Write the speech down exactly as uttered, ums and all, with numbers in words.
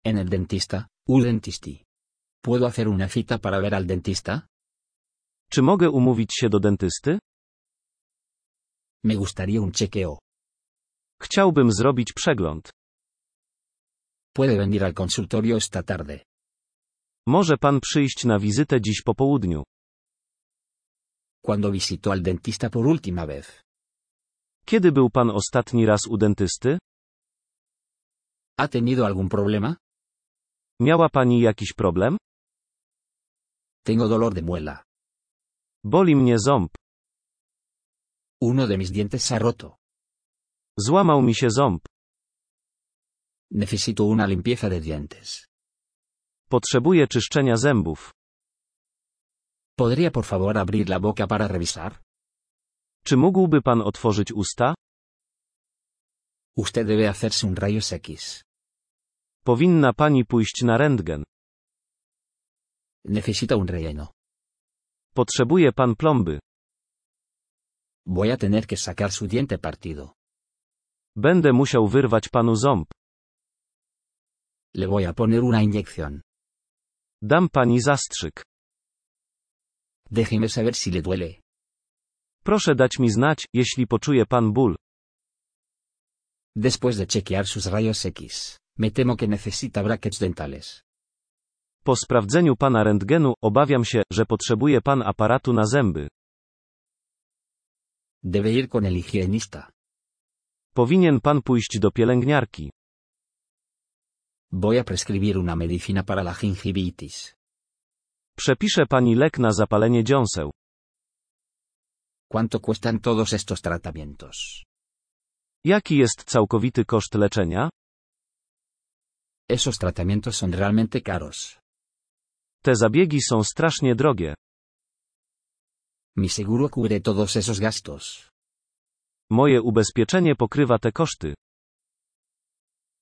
En el dentista, u dentisti. ¿Puedo hacer una cita para ver al dentista? Czy mogę umówić się do dentysty? Me gustaría un chequeo. Chciałbym zrobić przegląd. Puede venir al consultorio esta tarde. Może pan przyjść na wizytę dziś po południu. ¿Cuándo visitó al dentista por última vez? Kiedy był pan ostatni raz u dentysty? ¿Ha tenido algún problema? Miała pani jakiś problem? Tengo dolor de muela. Boli mnie ząb. Uno de mis dientes se ha roto. Złamał mi się ząb. Necesito una limpieza de dientes. Potrzebuję czyszczenia zębów. ¿Podría por favor abrir la boca para revisar? Czy mógłby pan otworzyć usta? Usted debe hacerse un rayos X. Powinna pani pójść na rentgen. Necesita un relleno. Potrzebuje pan plomby. Voy a tener que sacar su diente partido. Będę musiał wyrwać panu ząb. Le voy a poner una inyección. Dam pani zastrzyk. Déjeme saber si le duele. Proszę dać mi znać, jeśli poczuje pan ból. Después de chequear sus rayos X, me temo que necesita brackets dentales. Po sprawdzeniu pana rentgenu, obawiam się, że potrzebuje pan aparatu na zęby. Debe ir con el higienista. Powinien pan pójść do pielęgniarki. Voy a prescribir una medicina para la gingivitis. Przepiszę pani lek na zapalenie dziąseł. ¿Cuánto cuestan todos estos tratamientos? Jaki jest całkowity koszt leczenia? Esos tratamientos son realmente caros. Te zabiegi są strasznie drogie. Mi seguro cubre todos esos gastos. Moje ubezpieczenie pokrywa te koszty.